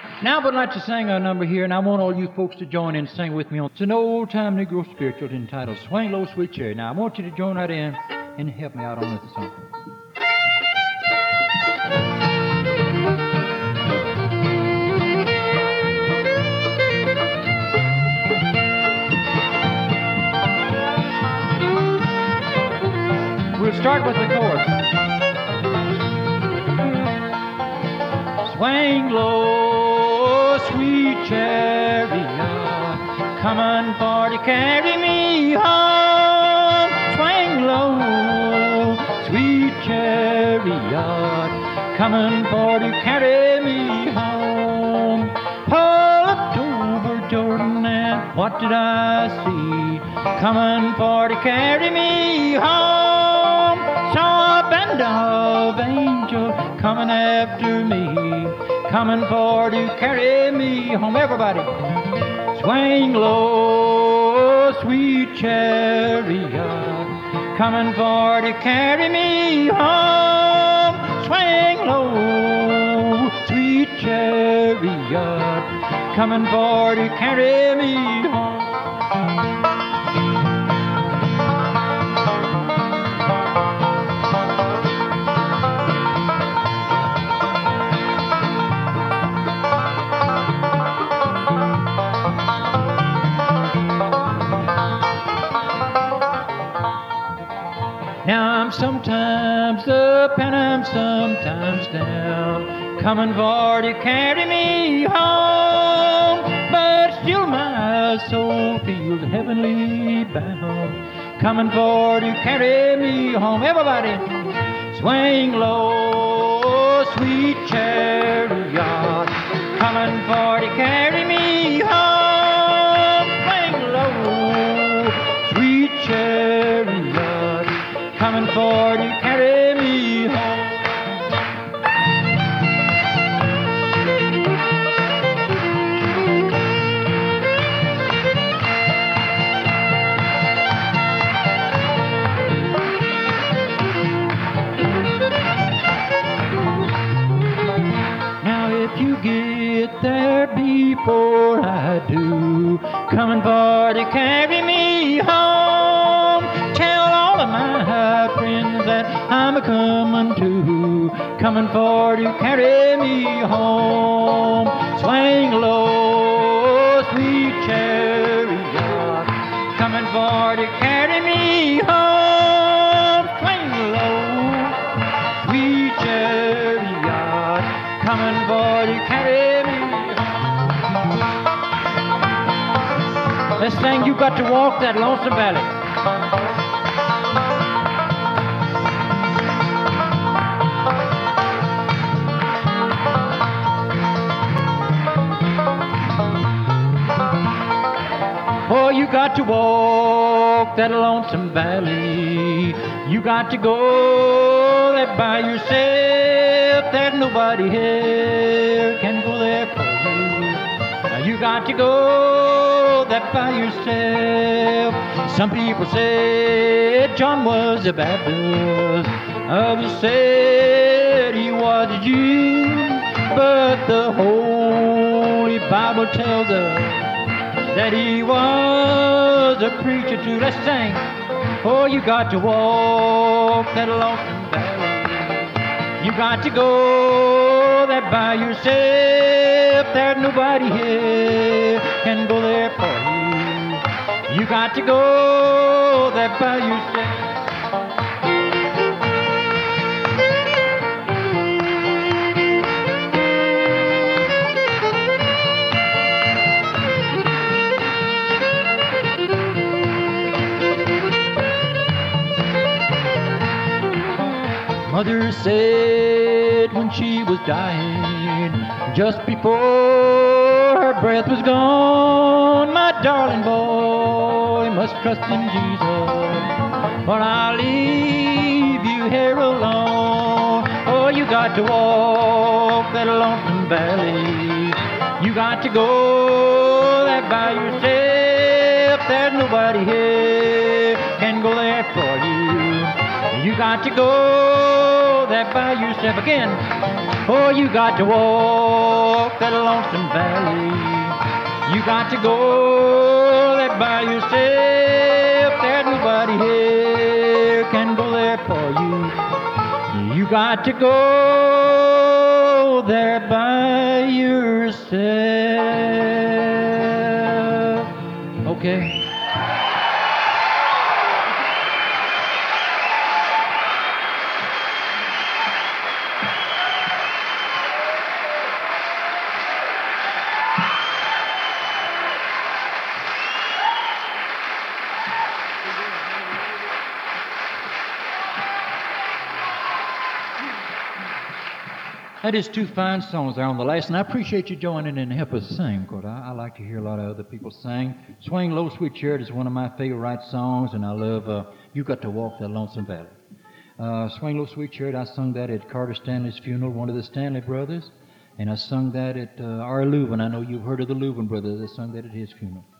Now I would like to sing a number here, and I want all you folks to join in and sing with me. It's an old-time Negro spiritual entitled Swing Low, Sweet Cherry. Now, I want you to join right in and help me out on this song. We'll start with the chorus. Swing low, sweet chariot, coming for to carry me home. Swing low, sweet chariot, coming for to carry me home. Oh, looked over Jordan and what did I see? Coming for to carry me home. Saw a band of angels coming after me, coming for to carry me home. Everybody, swing low, sweet chariot, coming for to carry me home. Swing low, sweet chariot, coming for to carry me home. Now I'm sometimes up and I'm sometimes down, coming for to carry me home. But still my soul feels heavenly bound, coming for to carry me home. Everybody, swing low, sweet chariot, coming for to carry me home. Swing low, sweet chariot, coming for to carry me home. Now if you get there before I do, coming for to carry me home, tell all of my friends that I'm a-comin' too, coming for to carry me home. Swing low, sweet chariot, coming for to carry me home. Swing low, sweet chariot, coming for to carry me home. Let's sing You Got to Walk That Lonesome Valley. Oh, you got to walk that lonesome valley. You got to go there by yourself. There's nobody here can go there for you. Now you got to go there by yourself. Some people said John was a Baptist. Others said he was a Jew. But the Holy Bible tells us that he was a preacher too. Let's sing. Oh, you got to walk that lonesome valley. You got to go there by yourself. There's nobody here can go there for you. You got to go there by yourself. Mother said when she was dying, just before her breath was gone, my darling boy must trust in Jesus, for I'll leave you here alone. Oh, you got to walk that lonesome valley. You got to go there by yourself. There's nobody here can go there for you. You got to go there by yourself again. Oh, you got to walk that lonesome valley. You got to go there by yourself. There's nobody here can go there for you. You got to go there by yourself. Okay. That is two fine songs there on the last, and I appreciate you joining in and help us sing, because I like to hear a lot of other people sing. Swing Low, Sweet Chariot is one of my favorite songs, and I love You Got to Walk That Lonesome Valley. Swing Low, Sweet Chariot, I sung that at Carter Stanley's funeral, one of the Stanley brothers, and I sung that at R. Leuven. I know you've heard of the Leuven brothers. I sung that at his funeral.